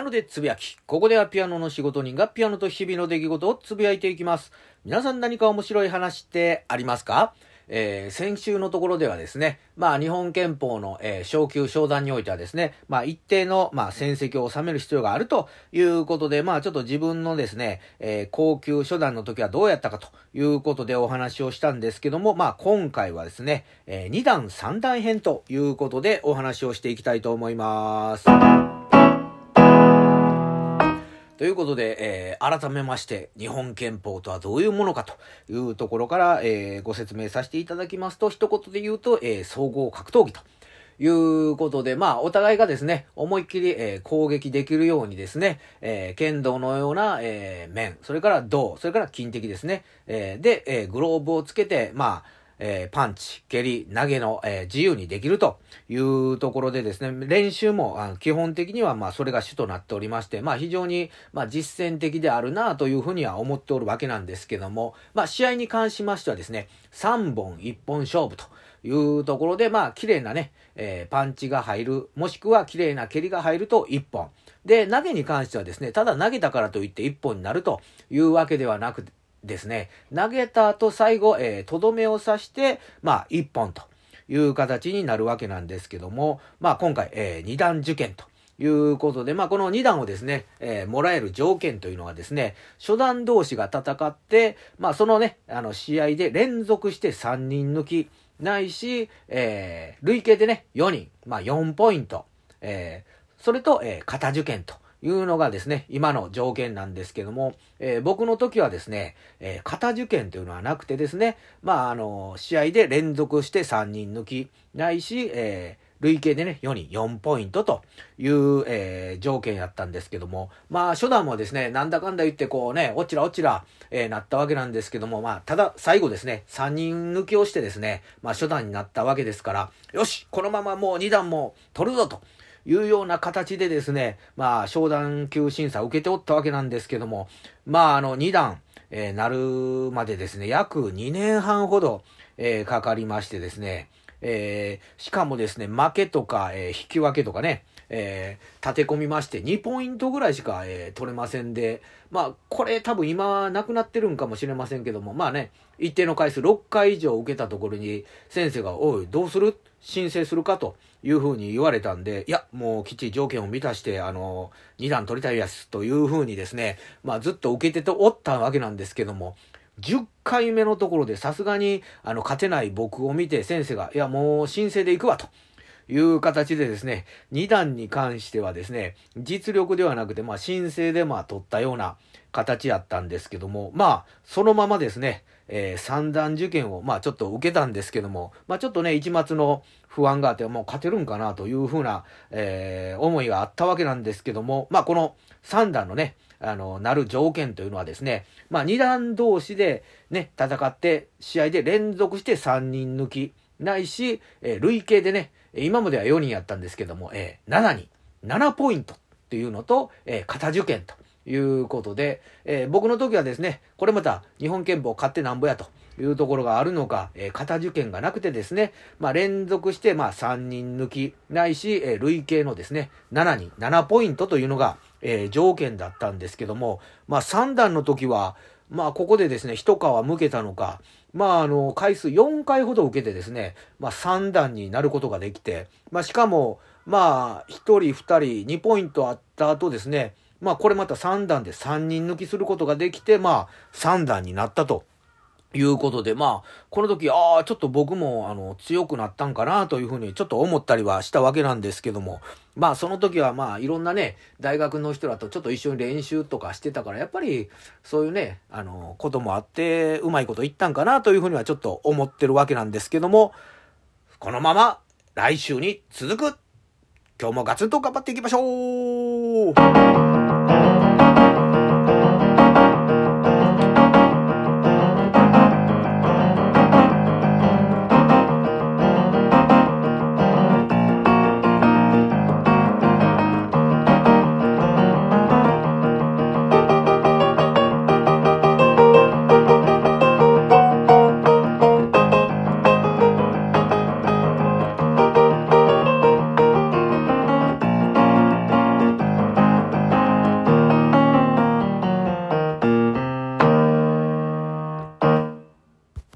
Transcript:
ノでつぶやき。ここではピアノの仕事人がピアノと日々の出来事をつぶやいていきます。皆さん何か面白い話ってありますか？先週のところではですね、日本憲法の、昇級昇段においてはですね、一定の、戦績を収める必要があるということで、ちょっと自分のですね、高級初段の時はどうやったかということでお話をしたんですけども、今回はですね、2段3段編ということでお話をしていきたいと思います。ということで、改めまして日本憲法とはどういうものかというところから、ご説明させていただきますと、一言で言うと、総合格闘技ということで、お互いがですね、思いっきり、攻撃できるようにですね、剣道のような、面、それから銅、それから金的ですね、で、グローブをつけて、パンチ、蹴り、投げの、自由にできるというところでですね、練習も基本的にはそれが主となっておりまして、非常に実践的であるなというふうには思っておるわけなんですけども、試合に関しましてはですね、3本1本勝負というところで、綺麗なね、パンチが入る、もしくは綺麗な蹴りが入ると1本。で、投げに関してはですね、ただ投げたからといって1本になるというわけではなくですね、投げた後最後、とどめを刺して、1本という形になるわけなんですけども、今回、2段受験ということで、この2段をですね、もらえる条件というのはですね、初段同士が戦って、そのね、試合で連続して3人抜き、ないし、累計でね、4人、4ポイント、それと、型受験というのがですね、今の条件なんですけども、僕の時はですね、型受験というのはなくてですね、試合で連続して3人抜き、ないし、累計でね、4人4ポイントという、条件やったんですけども、初段もですね、なんだかんだ言ってこうね、おちらおちら、なったわけなんですけども、ただ最後ですね、3人抜きをしてですね、初段になったわけですから、よし、このままもう2段も取るぞというような形でですね、昇段級審査を受けておったわけなんですけども、2段、なるまでですね、約2年半ほど、かかりましてですね、しかもですね、負けとか、引き分けとかね、立て込みまして2ポイントぐらいしか、取れませんで、これ多分今なくなってるんかもしれませんけども、一定の回数6回以上受けたところに先生が、おい、どうする？申請するかというふうに言われたんで、いや、もうきっちり条件を満たして、2段取りたいやつというふうにですね、ずっと受けておったわけなんですけども、10回目のところでさすがに勝てない僕を見て先生が、いやもう申請で行くわという形でですね、2段に関してはですね、実力ではなくて申請で取ったような形やったんですけども、そのままですね、3段受験をちょっと受けたんですけども、ちょっとね一抹の不安があって、もう勝てるんかなというふうな、思いがあったわけなんですけども、この3段のねなる条件というのはですね、2段同士でね、戦って試合で連続して3人抜き、ないし、累計でね、今までは4人やったんですけども、7人、7ポイントっていうのと、型受験ということで、僕の時はですね、これまた日本憲法勝ってなんぼやというところがあるのか、型受験がなくてですね、連続して3人抜き、ないし、累計のですね、7人、7ポイントというのが、条件だったんですけども、3段の時は、ここでですね、一皮むけたのか、回数4回ほど受けてですね、3段になることができて、しかも、1人、2人、2ポイントあった後ですね、これまた3段で3人抜きすることができて、3段になったということで、この時、ちょっと僕も、強くなったんかなというふうにちょっと思ったりはしたわけなんですけども、その時はいろんなね、大学の人らとちょっと一緒に練習とかしてたから、やっぱり、そういうね、こともあって、うまいこと言ったんかなというふうにはちょっと思ってるわけなんですけども、このまま来週に続く。今日もガツンと頑張っていきましょう。